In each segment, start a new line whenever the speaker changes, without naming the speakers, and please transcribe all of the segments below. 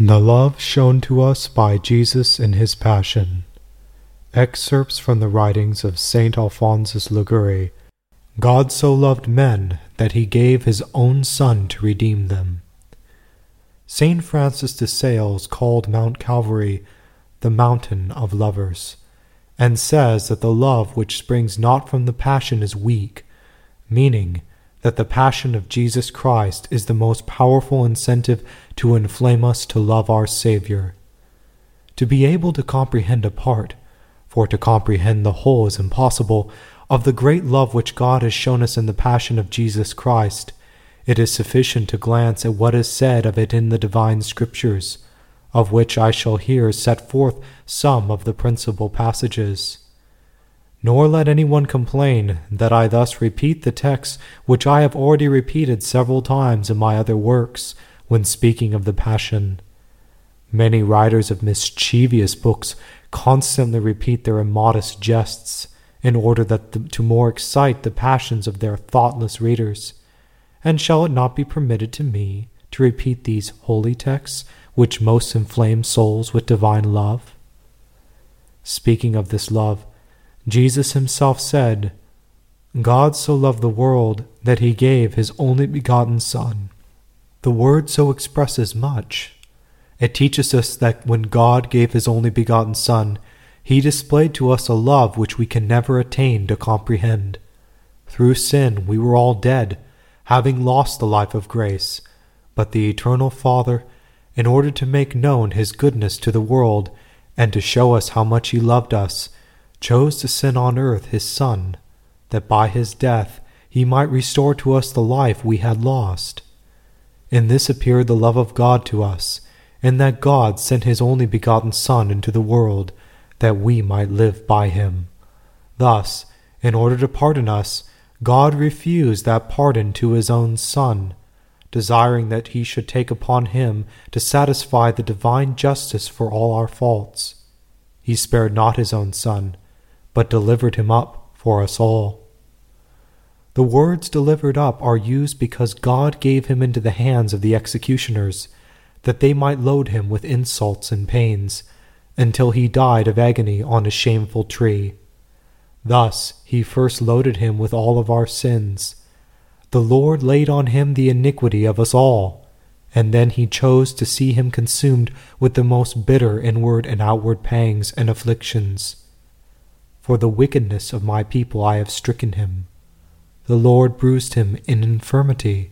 The love shown to us by Jesus in his Passion. Excerpts from the writings of St. Alphonsus Liguori. God so loved men that he gave his own Son to redeem them. St. Francis de Sales called Mount Calvary the mountain of lovers, and says that the love which springs not from the Passion is weak, meaning that the Passion of Jesus Christ is the most powerful incentive to inflame us to love our Savior. To be able to comprehend a part, for to comprehend the whole is impossible, of the great love which God has shown us in the Passion of Jesus Christ, it is sufficient to glance at what is said of it in the divine Scriptures, of which I shall here set forth some of the principal passages. Nor let anyone complain that I thus repeat the texts which I have already repeated several times in my other works when speaking of the Passion. Many writers of mischievous books constantly repeat their immodest jests in order to more excite the passions of their thoughtless readers. And shall it not be permitted to me to repeat these holy texts which most inflame souls with divine love? Speaking of this love, Jesus himself said, God so loved the world that he gave his only begotten Son. The word so expresses much. It teaches us that when God gave his only begotten Son, he displayed to us a love which we can never attain to comprehend. Through sin we were all dead, having lost the life of grace, but the Eternal Father, in order to make known his goodness to the world, and to show us how much he loved us, chose to send on earth his Son, that by his death he might restore to us the life we had lost. In this appeared the love of God to us, in that God sent his only begotten Son into the world, that we might live by him. Thus, in order to pardon us, God refused that pardon to his own Son, desiring that he should take upon him to satisfy the divine justice for all our faults. He spared not his own Son, but delivered him up for us all. The words delivered up are used because God gave him into the hands of the executioners, that they might load him with insults and pains, until he died of agony on a shameful tree. Thus he first loaded him with all of our sins. The Lord laid on him the iniquity of us all, and then he chose to see him consumed with the most bitter inward and outward pangs and afflictions. For the wickedness of my people I have stricken him. The Lord bruised him in infirmity.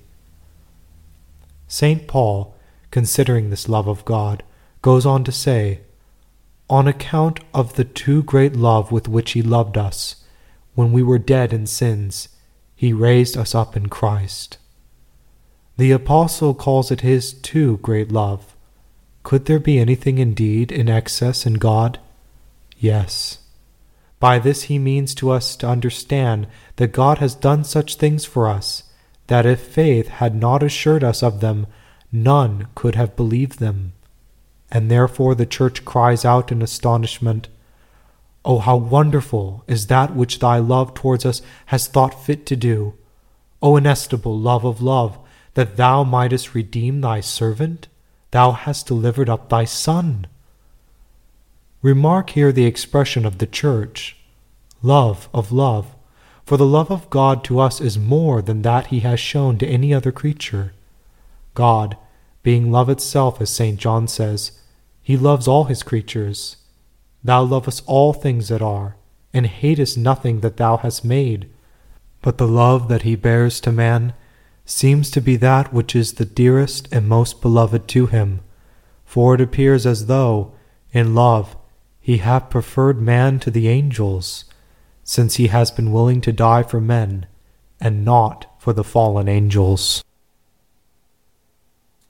St. Paul, considering this love of God, goes on to say, on account of the too great love with which he loved us, when we were dead in sins, he raised us up in Christ. The Apostle calls it his too great love. Could there be anything indeed in excess in God? Yes. By this he means to us to understand that God has done such things for us, that if faith had not assured us of them, none could have believed them. And therefore the Church cries out in astonishment, O how wonderful is that which thy love towards us has thought fit to do! O inestimable love of love, that thou mightest redeem thy servant, thou hast delivered up thy Son. Remark here the expression of the Church, love of love, for the love of God to us is more than that he has shown to any other creature. God, being love itself, as St. John says, he loves all his creatures. Thou lovest all things that are, and hatest nothing that thou hast made. But the love that he bears to man seems to be that which is the dearest and most beloved to him, for it appears as though, in love, he hath preferred man to the angels, since he has been willing to die for men, and not for the fallen angels.